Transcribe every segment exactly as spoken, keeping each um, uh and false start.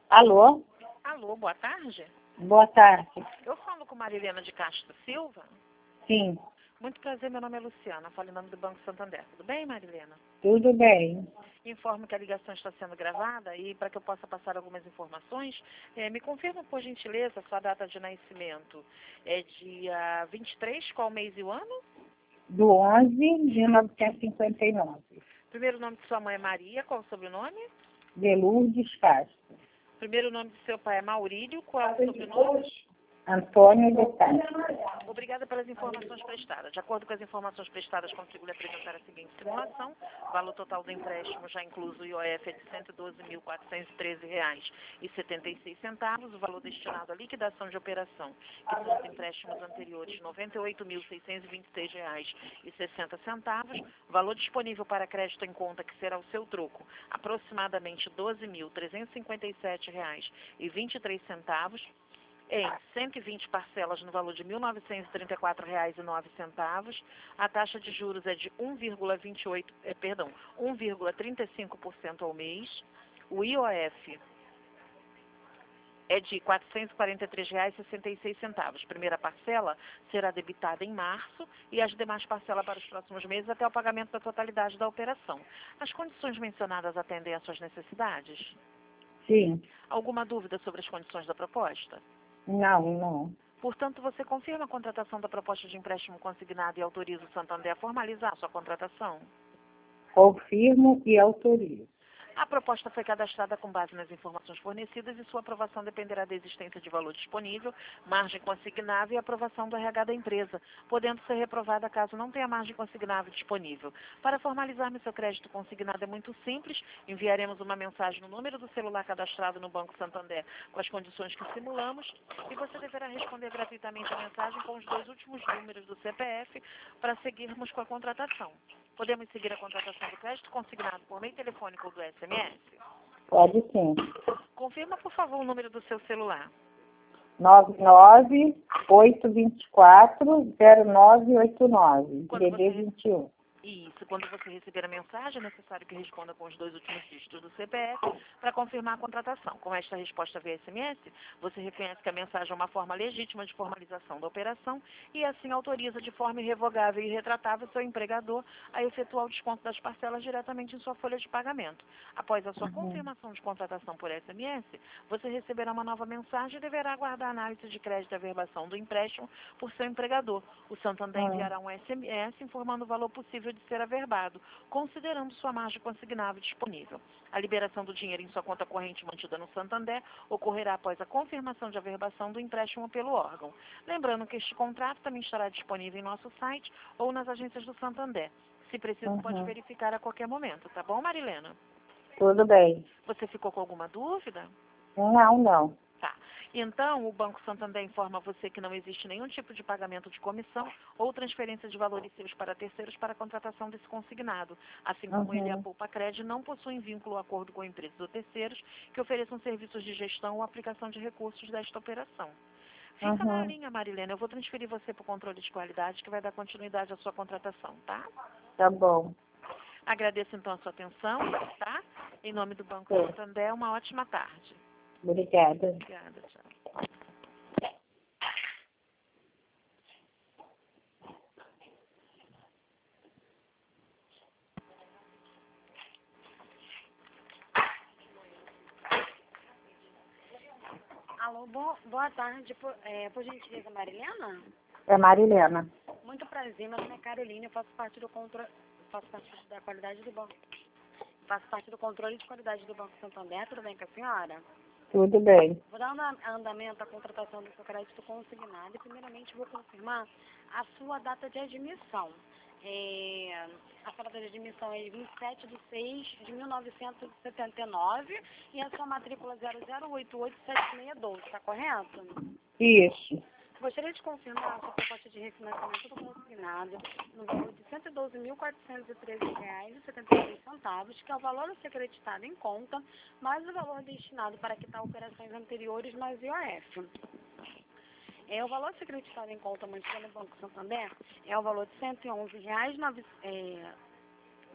Alô? Alô, boa tarde. Boa tarde. Eu falo com Marilena de Castro Silva. Sim, Muito prazer, meu nome é Luciana, falo em nome do Banco Santander. Tudo bem, Marilena? tudo bem. Informo que a ligação está sendo gravada e para que eu possa passar algumas informações, eh, me confirma, por gentileza, sua data de nascimento. É dia vinte e três, qual mês e o ano? Do onze de mil novecentos e cinquenta e nove. Primeiro nome de sua mãe é Maria, qual o sobrenome? De Lourdes Castro. Primeiro nome de seu pai é Maurílio, qual é o sobrenome? Antônio de Castro. Obrigada pelas informações prestadas. De acordo com as informações prestadas, consigo lhe apresentar a seguinte simulação. O valor total do empréstimo, já incluso o I O F, é de cento e doze mil, quatrocentos e treze reais e setenta e seis centavos. O valor destinado à liquidação de operação, que são os empréstimos anteriores, noventa e oito mil, seiscentos e vinte e seis reais e sessenta centavos. O valor disponível para crédito em conta, que será o seu troco, aproximadamente doze mil, trezentos e cinquenta e sete reais e vinte e três centavos. Em cento e vinte parcelas no valor de mil novecentos e trinta e quatro reais e nove centavos. A taxa de juros é de um vírgula vinte e oito, eh, perdão, um vírgula trinta e cinco por cento ao mês. O I O F é de quatrocentos e quarenta e três reais e sessenta e seis centavos. Primeira parcela será debitada em março e as demais parcelas para os próximos meses até o pagamento da totalidade da operação. As condições mencionadas atendem às suas necessidades? Sim. Alguma dúvida sobre as condições da proposta? Não, não. Portanto, você confirma a contratação da proposta de empréstimo consignado e autoriza o Santander a formalizar a sua contratação? Confirmo e autorizo. A proposta foi cadastrada com base nas informações fornecidas e sua aprovação dependerá da existência de valor disponível, margem consignável e aprovação do R H da empresa, podendo ser reprovada caso não tenha margem consignável disponível. Para formalizarmos seu crédito consignado é muito simples, enviaremos uma mensagem no número do celular cadastrado no Banco Santander com as condições que simulamos e você deverá responder gratuitamente a mensagem com os dois últimos números do C P F para seguirmos com a contratação. Podemos seguir a contratação do crédito consignado por meio telefônico ou do S M S? Pode sim. Confirma, por favor, o número do seu celular. nove nove oito dois quatro zero nove oito nove. Quando D D você- vinte e um. Isso, quando você receber a mensagem, é necessário que responda com os dois últimos dígitos do C P F para confirmar a contratação. Com esta resposta via S M S, você reconhece que a mensagem é uma forma legítima de formalização da operação e assim autoriza de forma irrevogável e irretratável seu empregador a efetuar o desconto das parcelas diretamente em sua folha de pagamento. Após a sua Uhum. confirmação de contratação por S M S, você receberá uma nova mensagem e deverá aguardar a análise de crédito e averbação do empréstimo por seu empregador. O Santander Ah. enviará um S M S informando o valor possível de ser averbado, considerando sua margem consignável disponível. A liberação do dinheiro em sua conta corrente mantida no Santander ocorrerá após a confirmação de averbação do empréstimo pelo órgão. Lembrando que este contrato também estará disponível em nosso site ou nas agências do Santander. Se preciso, Uhum. pode verificar a qualquer momento, tá bom, Marilena? Tudo bem. Você ficou com alguma dúvida? Não, não. Tá. Então, o Banco Santander informa a você que não existe nenhum tipo de pagamento de comissão ou transferência de valores seus para terceiros para a contratação desse consignado. Assim como Uhum. ele e a Poupa Cred não possuem vínculo ou acordo com empresas ou terceiros que ofereçam serviços de gestão ou aplicação de recursos desta operação. Fica na Uhum. linha, Marilena. Eu vou transferir você para o controle de qualidade que vai dar continuidade à sua contratação, tá? Tá bom. Agradeço então a sua atenção, tá? Em nome do Banco Sim. Santander, uma ótima tarde. Obrigada. Obrigada, tchau. Alô, bo- boa tarde. Por, é, por gentileza, Marilena? É Marilena. Muito prazer, meu nome é Carolina, eu faço parte do controle, faço parte da qualidade do banco. Faço parte do controle de qualidade do Banco Santander, tudo bem com a senhora? Tudo bem. Vou dar anda- andamento à contratação do seu crédito consignado e primeiramente vou confirmar a sua data de admissão. É, a sua data de admissão é vinte e sete de seis de mil novecentos e setenta e nove e a sua matrícula zero zero oito oito sete seis um dois, está correto? Isso. Gostaria de confirmar a sua proposta de refinanciamento do consignado no valor de cento e doze mil, quatrocentos e treze reais e setenta e seis centavos, que é o valor a ser acreditado em conta, mais o valor destinado para quitar operações anteriores mais I O F. É, o valor a ser acreditado em conta mantido no Banco Santander é o valor de cento e onze reais, nove, é,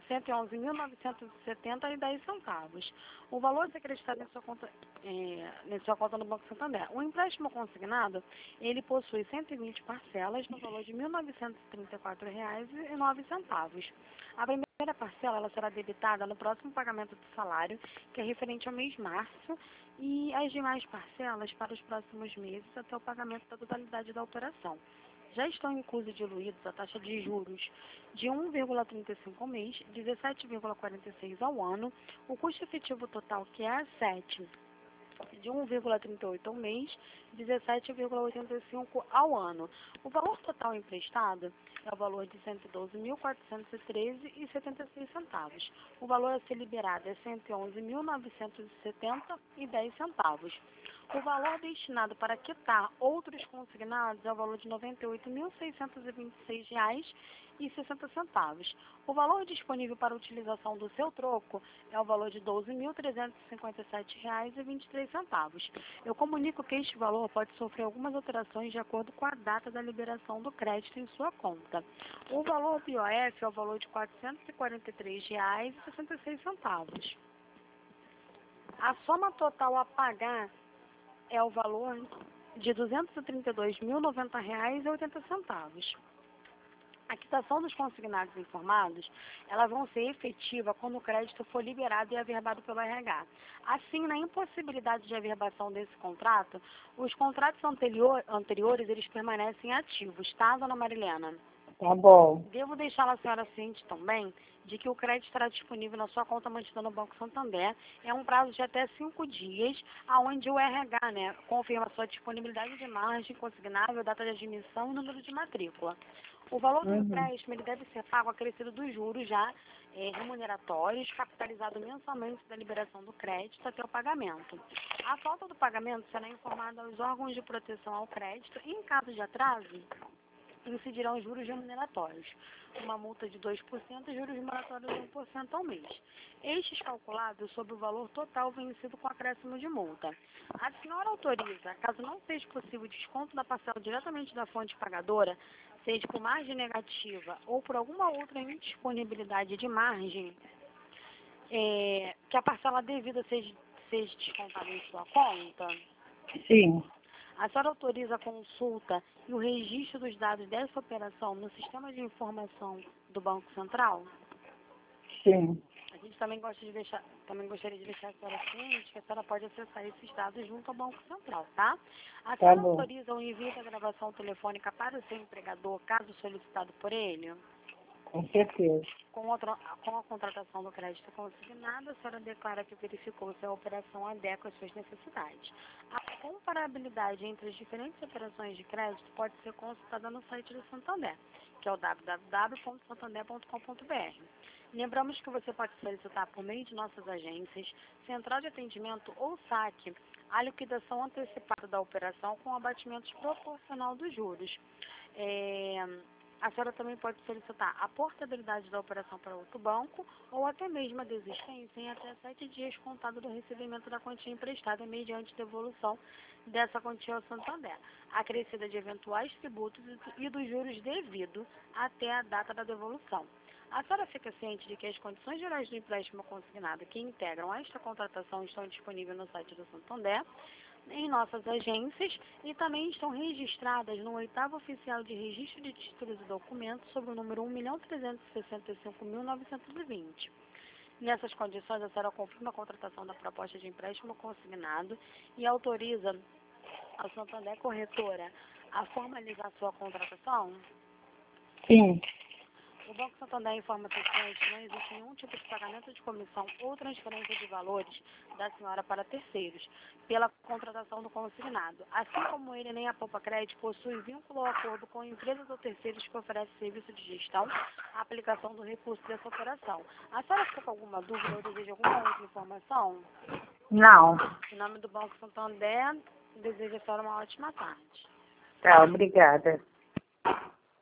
cento e onze mil novecentos e setenta e dez centavos. O valor acreditado em sua conta, é, em sua conta no Banco Santander. O empréstimo consignado, ele possui cento e vinte parcelas no valor de mil novecentos e trinta e quatro reais e nove centavos. A primeira parcela ela será debitada no próximo pagamento do salário, que é referente ao mês de março, e as demais parcelas para os próximos meses até o pagamento da totalidade da operação. Já estão inclusos e diluídos a taxa de juros de um vírgula trinta e cinco ao mês, dezessete vírgula quarenta e seis ao ano, o custo efetivo total, que é a sete, de um vírgula trinta e oito ao mês, dezessete vírgula oitenta e cinco ao ano. O valor total emprestado é o valor de cento e doze mil quatrocentos e treze reais e setenta e seis centavos. O valor a ser liberado é cento e onze mil novecentos e setenta reais e dez centavos. O valor destinado para quitar outros consignados é o valor de noventa e oito mil seiscentos e vinte e seis reais e sessenta centavos. O valor disponível para utilização do seu troco é o valor de doze mil trezentos e cinquenta e sete reais e vinte e três centavos. Eu comunico que este valor pode sofrer algumas alterações de acordo com a data da liberação do crédito em sua conta. O valor do I O F é o valor de quatrocentos e quarenta e três reais e sessenta e seis centavos. A soma total a pagar é o valor de duzentos e trinta e dois mil e noventa reais e oitenta centavos. A quitação dos consignados informados, elas vão ser efetiva quando o crédito for liberado e averbado pelo R H. Assim, na impossibilidade de averbação desse contrato, os contratos anterior, anteriores, eles permanecem ativos, tá, dona Marilena? Tá bom. Devo deixar a senhora ciente também de que o crédito estará disponível na sua conta mantida no Banco Santander. É um prazo de até cinco dias, aonde o R H, né, confirma sua disponibilidade de margem consignável, data de admissão e número de matrícula. O valor do Uhum. empréstimo ele deve ser pago acrescido dos juros já é, remuneratórios, capitalizado mensalmente da liberação do crédito até o pagamento. A falta do pagamento será informada aos órgãos de proteção ao crédito e, em caso de atraso, incidirão juros remuneratórios, uma multa de dois por cento e juros remuneratórios de um por cento ao mês. Estes calculados sobre o valor total vencido com acréscimo de multa. A senhora autoriza, caso não seja possível desconto da parcela diretamente da fonte pagadora, seja por margem negativa ou por alguma outra indisponibilidade de margem, é, que a parcela devida seja, seja descontada em sua conta? Sim. A senhora autoriza a consulta e o registro dos dados dessa operação no sistema de informação do Banco Central? Sim. A gente também, gosta de deixar, também gostaria de deixar a senhora ciente que a senhora pode acessar esses dados junto ao Banco Central, tá? A senhora bom. autoriza o envio da gravação telefônica para o seu empregador, caso solicitado por ele? Com certeza. Com, outra, com a contratação do crédito consignado, a senhora declara que verificou se a operação adequa às suas necessidades. A comparabilidade entre as diferentes operações de crédito pode ser consultada no site do Santander, que é o w w w ponto santander ponto com ponto b r. Lembramos que você pode solicitar por meio de nossas agências, central de atendimento ou saque, a liquidação antecipada da operação com abatimento proporcional dos juros. É... A senhora também pode solicitar a portabilidade da operação para outro banco ou até mesmo a desistência em até sete dias contado do recebimento da quantia emprestada mediante devolução dessa quantia ao Santander, acrescida de eventuais tributos e dos juros devidos até a data da devolução. A senhora fica ciente de que as condições gerais do empréstimo consignado que integram esta contratação estão disponíveis no site do Santander, em nossas agências e também estão registradas no oitavo oficial de registro de títulos e documentos sob o número um milhão trezentos e sessenta e cinco mil novecentos e vinte. Nessas condições, a senhora confirma a contratação da proposta de empréstimo consignado e autoriza a Santander Corretora a formalizar sua contratação? Sim. O Banco Santander informa que não existe nenhum tipo de pagamento de comissão ou transferência de valores da senhora para terceiros pela contratação do consignado. Assim como ele nem a Poupa Crédito possui vínculo ou acordo com empresas ou terceiros que oferecem serviço de gestão, a aplicação do recurso dessa operação. A senhora ficou com alguma dúvida ou deseja alguma outra informação? Não. Em nome do Banco Santander, desejo a senhora uma ótima tarde. Tá, obrigada.